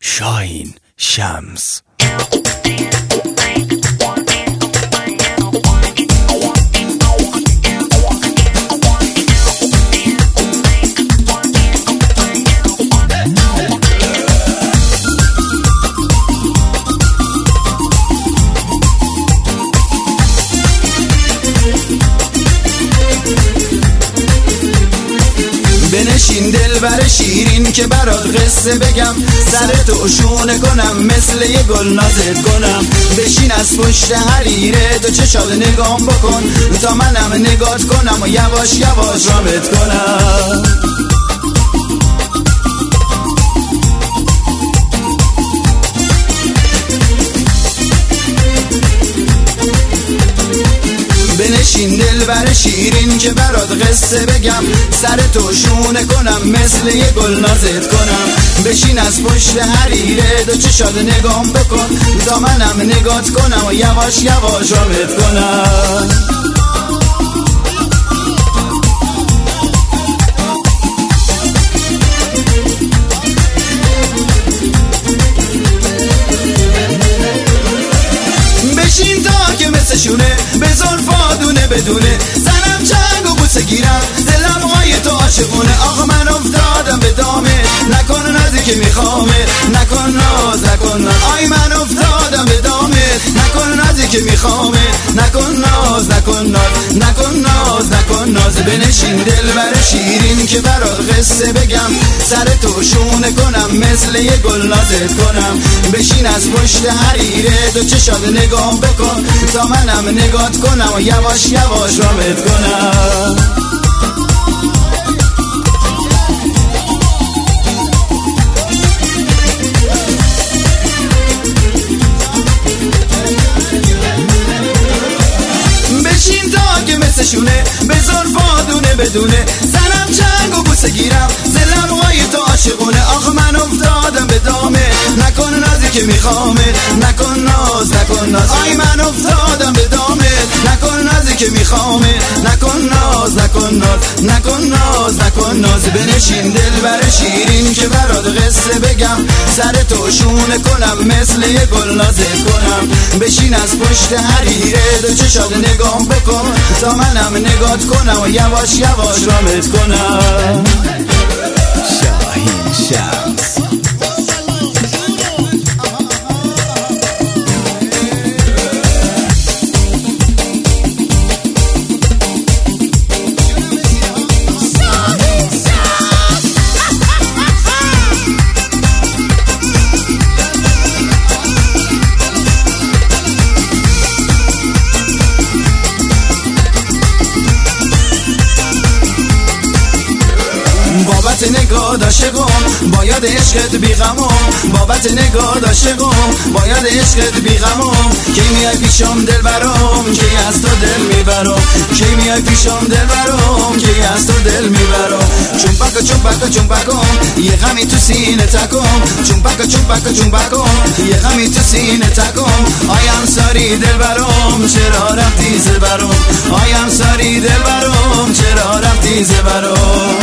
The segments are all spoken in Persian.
شاهین شمس. بنشین دلبر شیرین که برات قصه بگم، سرتو شونه کنم مثل یه گل نازت کنم. بشین از پشت حریره تو چشات نگام بکن تا منم نگات کنم و یواش یواش رامت کنم. بنشین دلبر شیرین که برات قصه بگم، سرتو شونه کنم مثل یه گل نازت کنم. بشین از پشت حریره دو چشات نگام بکن تا منم نگات کنم و یواش یواش رامت کنم. بشین تا که مثل شونه به زلفا دونه بدونه، زنم چنگ و بوسه گیرم دلم های تو عاشقونه. آقا من افتادم به دامه، نکن نازی که میخوامه، نکن ناز نکن ناز. آی من افتادم به دامه، نکن نازی که میخوامه، نکن ناز نکن ناز، نکن ناز نکن ناز. بنشین دلبر شیرین که برات قصه بگم، سرتو شونه کنم مثل یه گل نازت کنم. بشین از پشت حریره دو چشات نگام بکن تا منم نگات کنم و یواش یواش رامت کنم. بشین تا که مثل شونه به زلفا دونه بدونه، زنم چنگ و بوسه گیرم دلم های تو عاشقونه. آخ من افتادم به دامه، نکن نازی که میخوامه، نکن ناز نکن ناز. آی من افتادم به دامه، نکن نازی که میخوامه، نکن ناز نکن ناز، نکن ناز نکن ناز. بنشین دلبر شیرین که برات قصه بگم، سرتو شونه کنم مثل یه گل نازت کنم. بشین از پشت حریره دو چشات نگام بکن تا منم نگات کنم و یواش یواش رامت کنم. شاهین شمس. بابت نگاه عاشقم باید عشقت بیغمم، بابت نگاه عاشقم باید عشقت بیغمم. کی میای پیشم دلبرم کی از تو دل میبرم، کی میای پیشم دلبرم کی از تو دل میبرم. چومپک چومپک چومپکم یه غمی تو سینه تکم، چومپک چومپک چومپکم یه غمی تو سینه تکم. آیم ساری دلبرم چرا رفتی زبرم، آیم ساری دلبرم چرا رفتی زبرم.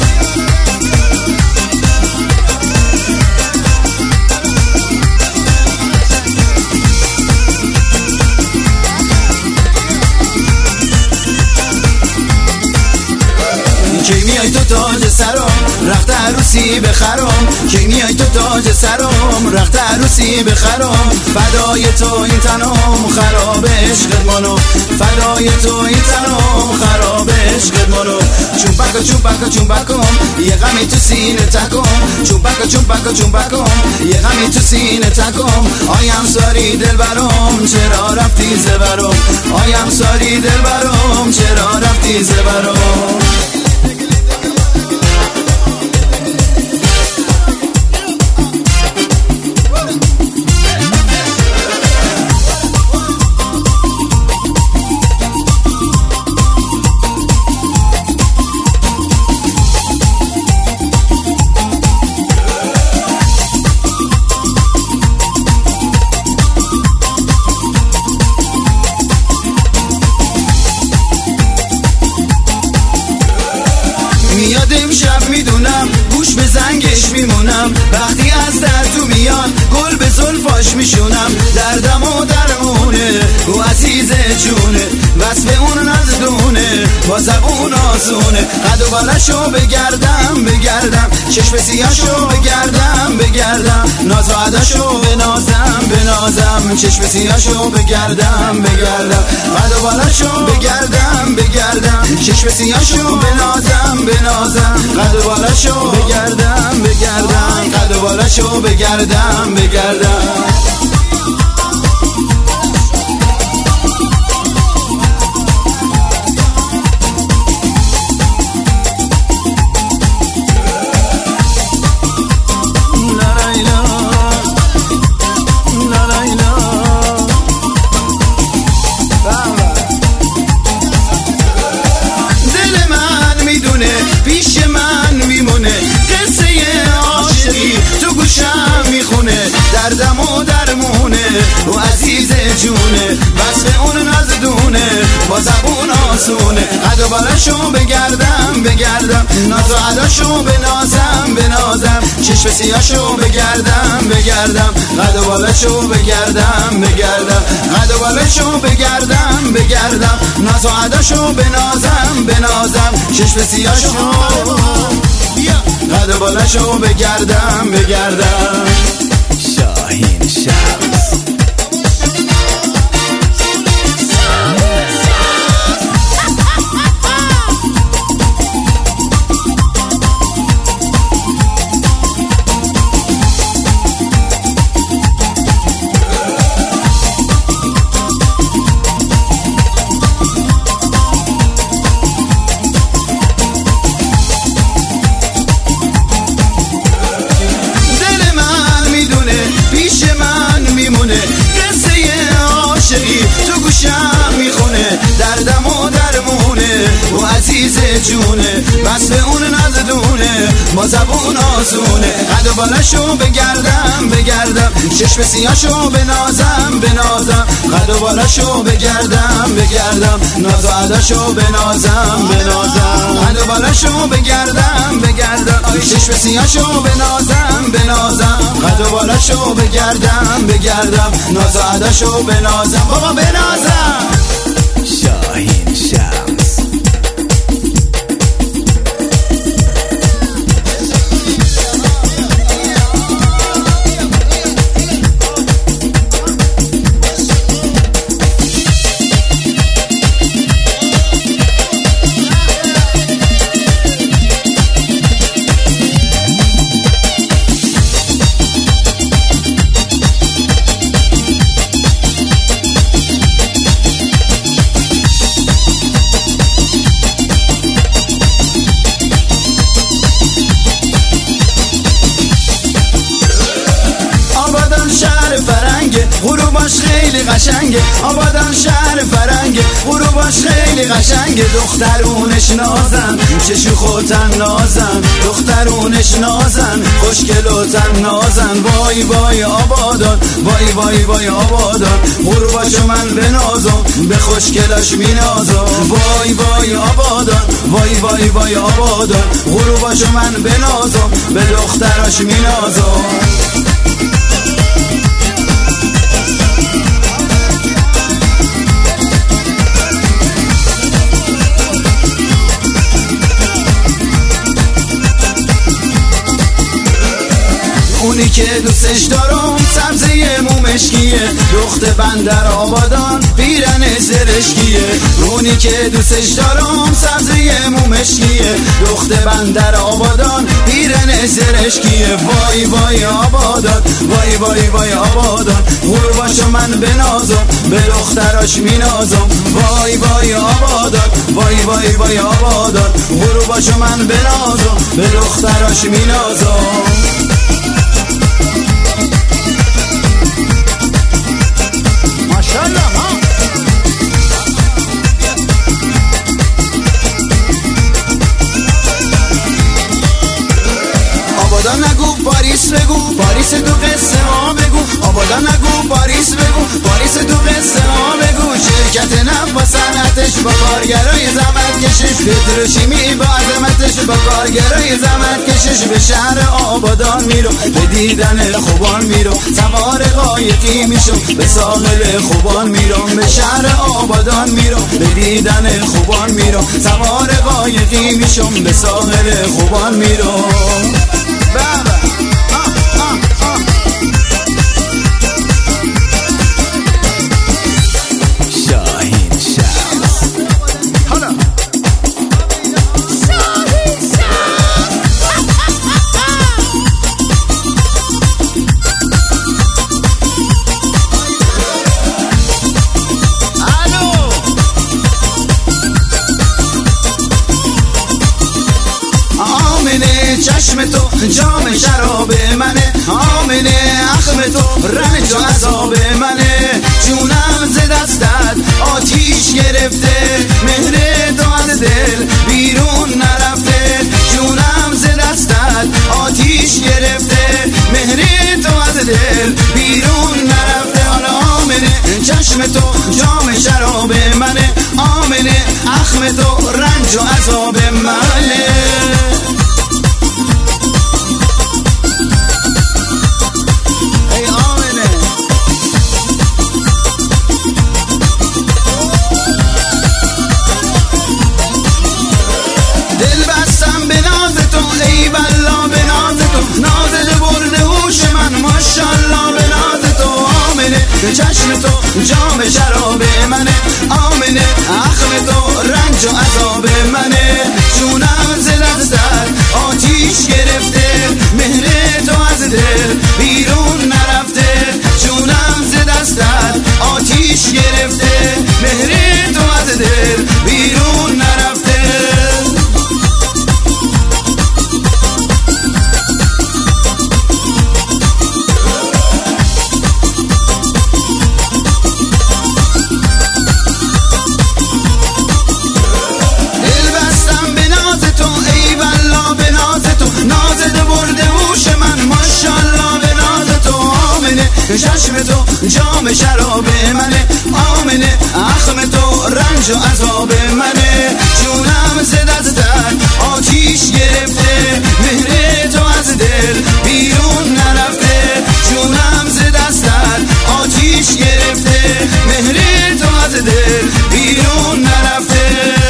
کی میای تو تاج سرم رخت عروسی بخرم، کی میای تو تاج سرم رخت عروسی بخرم. فدای تو این تنم خراب عشقت منو، فدای تو این تنم خراب عشقت منو. چومپک چومپک چومپکم یه غمی تو سینه تکم، چومپک چومپک چومپکم یه غمی تو سینه تکم. آیم ساری دلبرم چرا رفتی زبرم، آیم ساری دلبرم چرا رفتی زبرم. بالاشو بگردم بگردم، چشم سیاهشو بگردم بگردم، ناز و عداشو بنازم بنازم، چشم سیاهشو بگردم بگردم، قد و بالاشو بگردم بگردم، چشم سیاهشو بنازم بنازم، قد و بالاشو بگردم بگردم، قد و بالاشو بگردم بگردم. دردم و درمونه و عزیز جونه، وصف اون نازدونه با زبون آسونه، قد و بالاشو بگردم بگردم، ناز و عداشو بنازم بنازم، چشم سیاهشو بگردم بگردم، قد و بالاشو بگردم بگردم، قد و بالاشو بگردم بگردم، ناز و عداشو بنازم بنازم، چشم سیاهشو قد و بالاشو بگردم بگردم. شاهین شمس. دردم و درمونه و عزیز جونه، وصف اون نازدونه با زبون آسونه، قد و بالاشو بگردم بگردم، چشم سیاهشو بنازم بنازم، قد و بالاشو بگردم بگردم، ناز و عداشو بنازم بنازم، قد و بالاشو بگردم بگردم، چشم سیاهشو بنازم بنازم، قد و بالاشو بگردم بگردم، ناز و عداشو بنازم بابا بنازم. شاهین شمس. غروباش خیلی قشنگه، آبادان شهر فرنگه، غروباش خیلی قشنگه، دخترونش نازن چشو خوتن نازن، دخترونش نازن خوشگل و تن نازن، وای وای آبادان وای وای وای آبادان، غروباشو من بنازم به خوشگلاش مینازم، وای وای آبادان وای وای وای آبادان، غروباشو من بنازم به دختراش مینازم. اونی که دوستش دارم سبزه مومشکیه، دخت بندر آبادان پیرن زرشکیه، اونی که دوستش دارم سبزه مومشکیه، دخت بندر آبادان پیرن زرشکیه، وای وای آبادان وای وای وای آبادان، غروباشو من بنازم به دختراش مینازم، وای وای آبادان وای وای وای آبادان، غروباشو من بنازم به دختراش مینازم. آبادان نگو پاریس بگو، پاریس تو قصه ها بگو، آبادان نگو پاریس بگو، پاریس تو قصه ها بگو، شرکت نفت با صنعتش با کارگرای زحمت کشش پتروشیمی با عظمتش با کارگرای زحمت کشش به شهر آبادان میرو به دیدن خوبان میرو سوار قایقی میشم به ساحل خوبان میرم به شهر آبادان میرو به دیدن خوبان میرو سوار قایقی میشم به ساحل خوبان میرو بابا چشم تو جام شراب منه آمنه اخم تو رنج و عذاب منه جونم ز دستت آتیش گرفته مهر تو از دل بیرون نرفته جونم ز دستت آتیش گرفته مهر تو از دل بیرون نرفته حالا آمنه چشم تو جام شراب منه آمنه اخم تو رنج و عذاب منه چشم تو جام شراب منه آمنه اخم تو رنج و عذاب منه جونم ز دستت آتیش گرفته مهر تو از دل بیرون نرفته جونم ز دستت آتیش گرفته مهر تو از دل بیرون نرفته چشم تو جام شراب منه آمنه اخم تو رنج و عذاب منه جونم ز دستت آتیش گرفته مهر تو از دل بیرون نرفته جونم ز دستت آتیش گرفته مهر تو از دل بیرون نرفته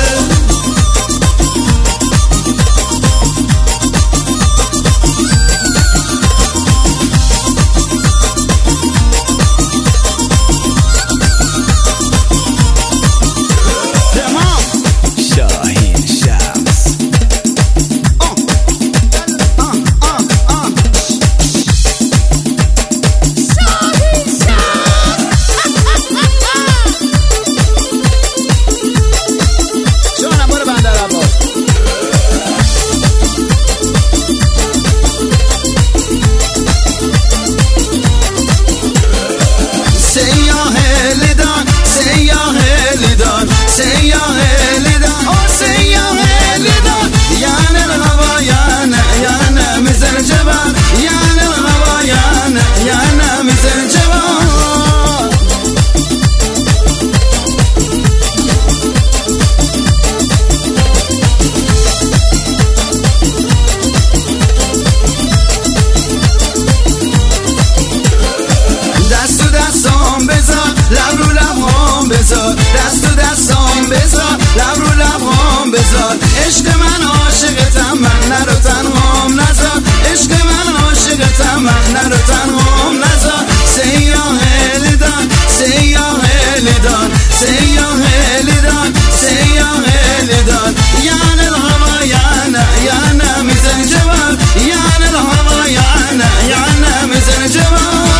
دست و دستام بذار لب رو لبام بذار عشق من عاشقتم من نرو تنهام نذار عشق من عاشقتم من نرو تنهام نذار سیاه لیدان سیاه لیدان سیاه لیدان سیاه لیدان یعنی الهوا یعنی میزن جوال یعنی الهوا یعنی میزن جوال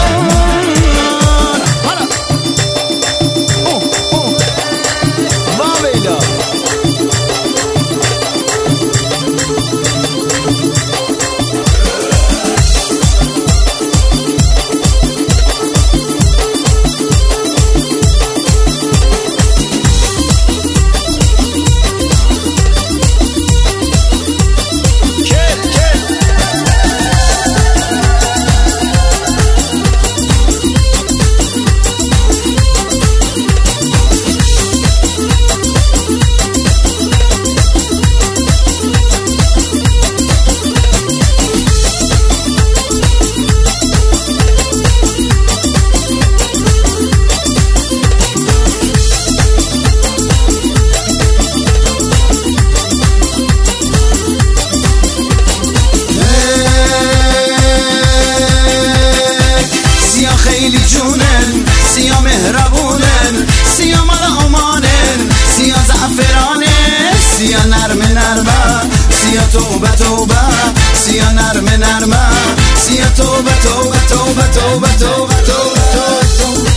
توبه توبه توبه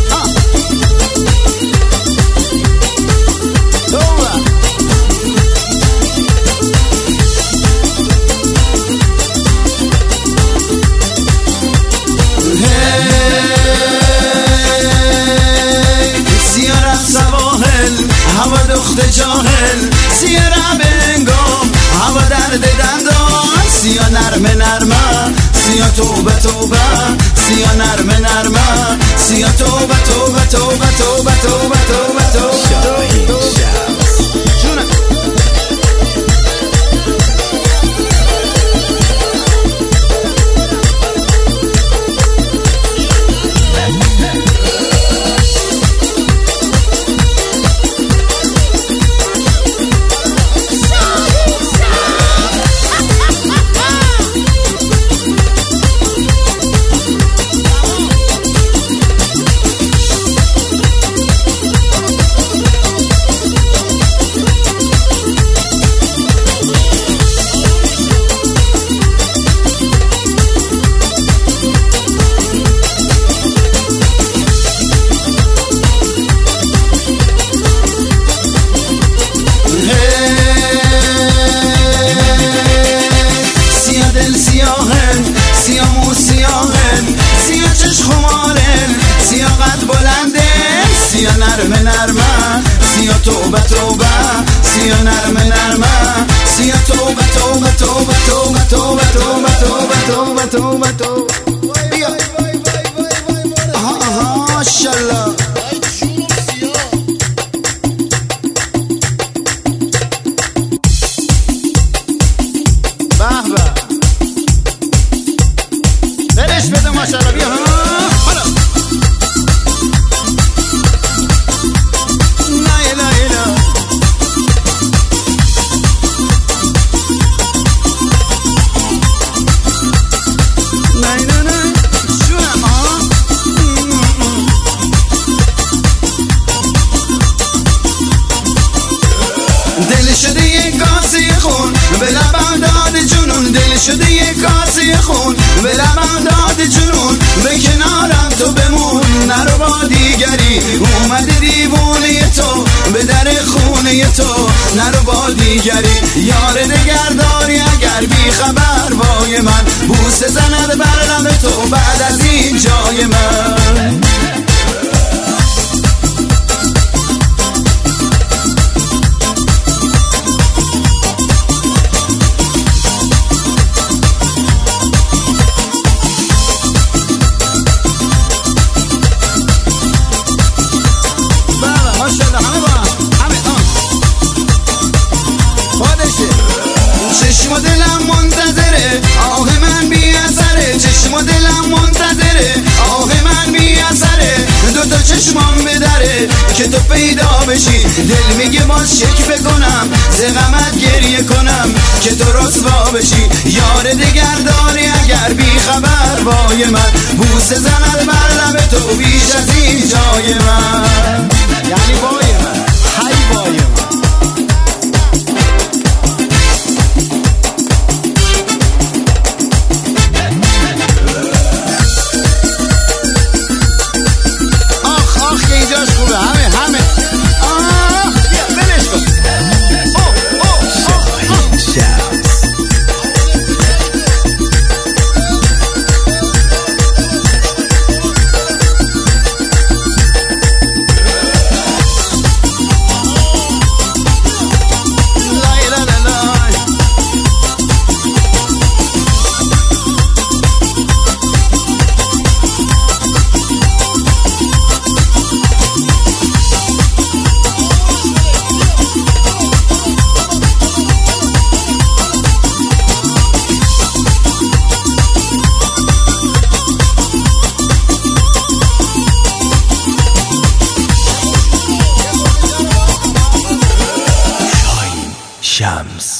هوا دخت جاهل سیاره بنگام هوا درد دندان سیا نرمه نرمه سیا توبه توبه سیا نرمه نرمه سیا توبه توبه توبه توبه توبه توبه توبه سیا نرمه نرمه سیا توبه توبه سیا نرمه نرمه سیا توبه توبه توبه توبه توبه توبه توبه توبه توبه توبه بیا آها ماشاءالله به به برش بده ماشاءالله بیا دل شده یک کاسه خون به لبم داد جنون دل شده یک کاسه خون به لبم داد جنون به کنارم تو بمون نرو با دیگری اومده دیوونه تو به در خونه تو نرو با دیگری یار دگرداری اگر بی خبر وای من بوسه زند بر لب تو بعد از این جای من چشم و دلم منتظره آه من بی اثره چشم و دلم منتظره آه من بی اثره دوتا چشمام بدره که تو پیدا بشی دل میگه باز شک بکنم ز غمت گریه کنم که تو رسوا بشی یار دگر داری اگر بی خبر وای من بوسه زند بر لب تو بیش از این جای من یعنی وای من هی وای من Shams.